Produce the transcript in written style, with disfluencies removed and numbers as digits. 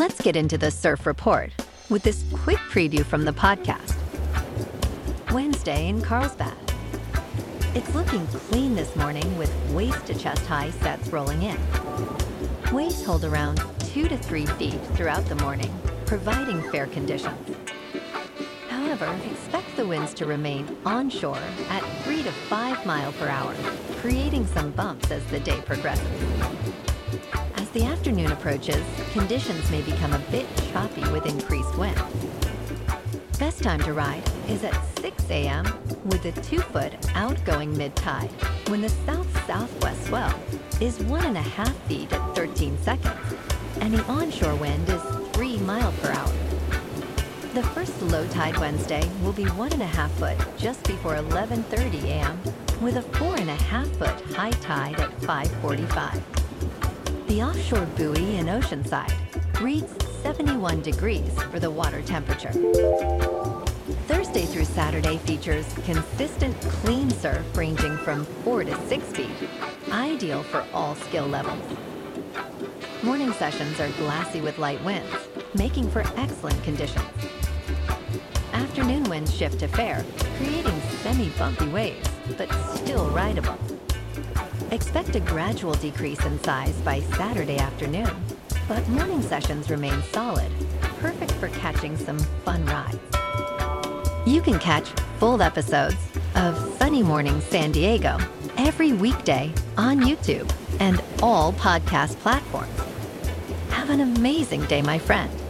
Let's get into the surf report with this quick preview from the podcast. Wednesday in Carlsbad. It's looking clean this morning with waist to chest high sets rolling in. Waves hold around 2 to 3 feet throughout the morning, providing fair conditions. However, expect the winds to remain onshore at 3 to 5 miles per hour, creating some bumps as the day progresses. As the afternoon approaches, conditions may become a bit choppy with increased wind. Best time to ride is at 6 a.m. with a 2-foot outgoing mid-tide, when the south-southwest swell is 1.5 feet at 13 seconds, and the onshore wind is 3 miles per hour. The first low tide Wednesday will be 1.5 foot just before 11:30 a.m. with a 4.5 foot high tide at 5:45. The offshore buoy in Oceanside reads 71 degrees for the water temperature. Thursday through Saturday features consistent clean surf ranging from 4 to 6 feet, ideal for all skill levels. Morning sessions are glassy with light winds, making for excellent conditions. Afternoon winds shift to fair, creating semi-bumpy waves, but still rideable. Expect a gradual decrease in size by Saturday afternoon, but morning sessions remain solid, perfect for catching some fun rides. You can catch full episodes of Sunny Morning San Diego every weekday on YouTube and all podcast platforms. Have an amazing day, my friend.